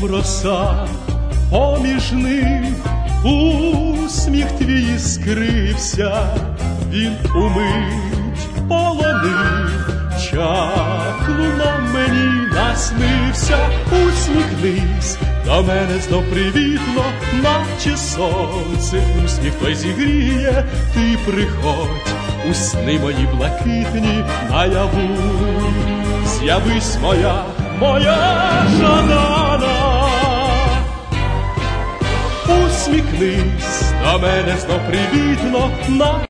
мов роса, поміж них усміх твій скрився, він умить полонив, чаклуном мені наснився. Усміхнись до мене знов привітно, наче сонце усміх той зігріє. Ти приходь у сни мої блакитні наяву, з'явись моя жадана. Усміхнись до мене знов привітно.